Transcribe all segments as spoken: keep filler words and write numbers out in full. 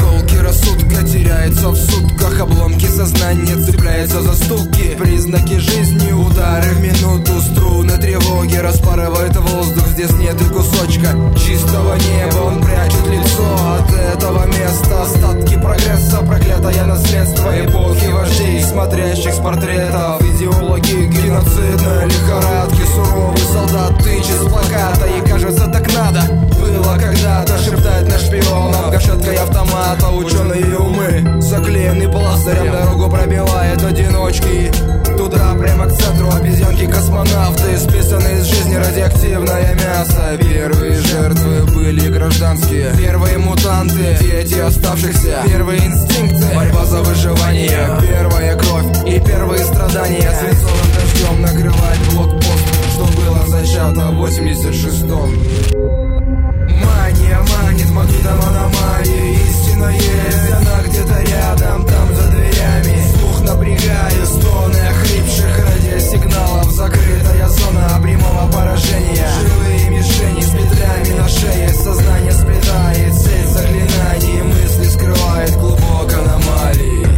Осколки рассудка теряются в сутках, обломки сознания цепляются за стуки. Признаки жизни, удары в минуту, струны тревоги распарывают воздух. Здесь нет и кусочка чистого неба, он прячет лицо от этого места. Остатки прогресса, проклятое наследство эпохи вождей, смотрящих с портретов. Идеологи геноцидной лихорадки, суровый солдат тычет с плаката. И кажется, так надо было когда-то, шептать на шпионов гашеткой автомата. Ученые умы, заклеенный пластырем, дорогу пробивает одиночки. Туда, прямо к центру, обезьянки-космонавты, списаны из жизни радиоактивное мясо. Первые жертвы были гражданские, первые мутанты, дети оставшихся, первые инстинкты, борьба за выживание, первая кровь и первые страдания. Свинцовым дождем накрывает блокпост, что было зачато в восемьдесят шестом. Мания манит магнитом аномалии. Истина есть, она где-то рядом, там за дверями. Слух напрягаю, стоны охрипших радиосигналов. Закрытая зона прямого поражения. Живые мишени с петлями на шее. Сознание сплетает сеть заклинаний. Мысли скрывает клубок аномалий.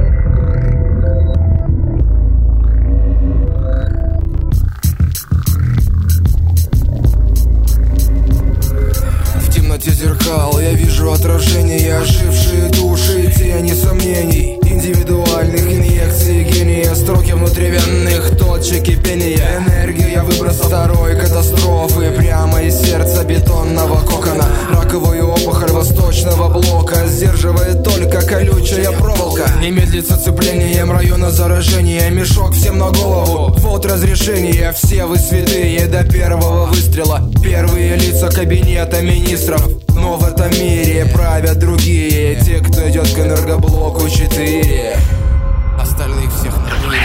Зеркал, я вижу отражения, ожившие души, тени сомнений, индивидуальных инъекций гения, строки внутривенных точек кипения, энергия выброса второй катастрофы прямо из сердца бетонного кокона. Раковую опухоль восточного блока сдерживает только колючая проволока. Не медлится цеплением района заражения, мешок всем на голову, вот разрешение. Все вы святые до первого выстрела, первые лица кабинета министров. Но в этом мире правят другие, те, кто идет к энергоблоку четыре. Остальных всех на мире.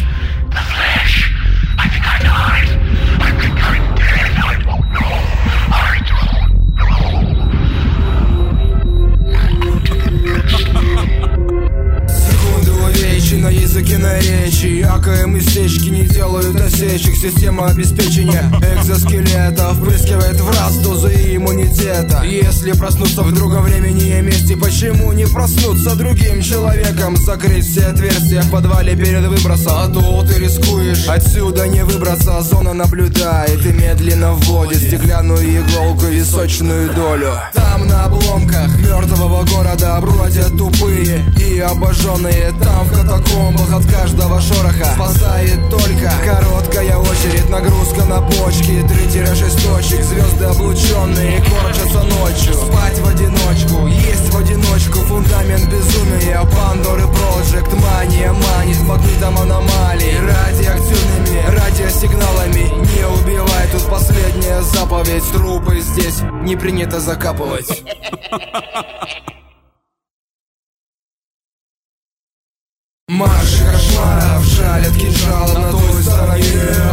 На языке наречий, АКМ и сечки не делают осечек. Система обеспечения экзоскелета впрыскивает в раз дозы иммунитета. Если проснуться в другом времени и месте, почему не проснуться другим человеком? Закрыть все отверстия в подвале перед выбросом, а то ты рискуешь отсюда не выбраться. Зона наблюдает и медленно вводит стеклянную иголку в височную долю. Там на обломках мертвого города бродят тупые и обожженные. Там в катакомбах от каждого шороха спасает только короткая очередь. Нагрузка на почки, три-шесть точек. Звезды облученные корчатся ночью. Спать в одиночку, есть в одиночку. Фундамент безумия, Пандоры Project. Мания манит магнитом аномалий, радиоактивными радиосигналами. Не убивай, тут последняя заповедь. Трупы здесь не принято закапывать. Марш кошмаров жалят кинжалом на той стороне.